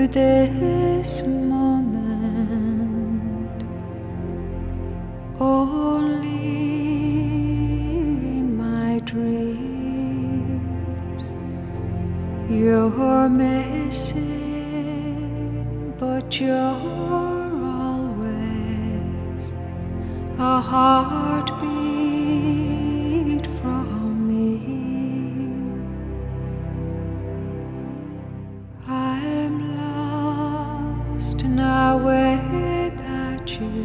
this moment, only in my dreams. You're missing, but you're always a heartbeat from me. I'm lost now without you.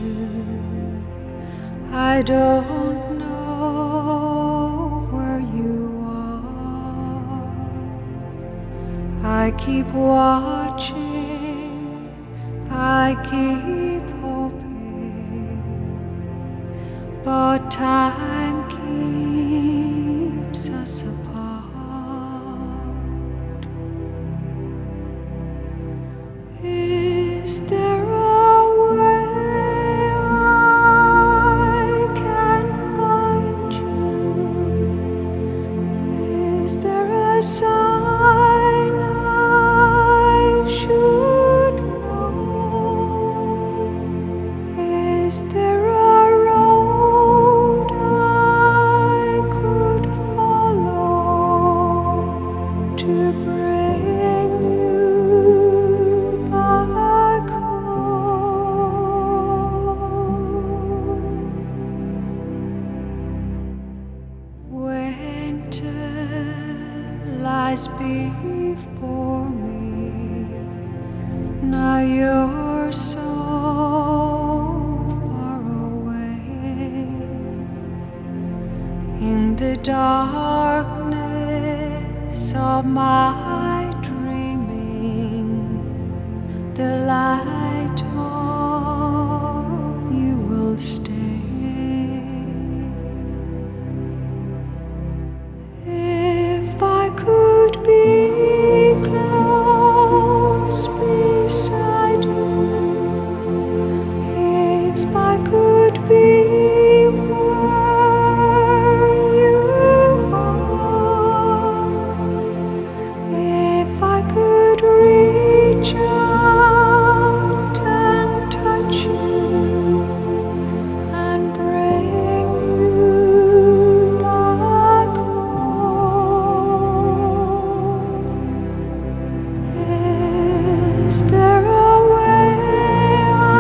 I don't know where you are. I keep watching, I keep hoping, but time keeps us apart. Is there a way I can find you? Is there a sign I should know? Is there a road I could follow to bring you back home? Winter lies before me. Now you're so far away. In the darkness of my dreaming, the light of you will stay. If I could be close beside you, if I could be where you are, if I could reach out and touch you and bring you back home. Is there a way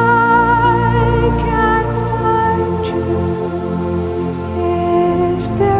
I can find you? Is there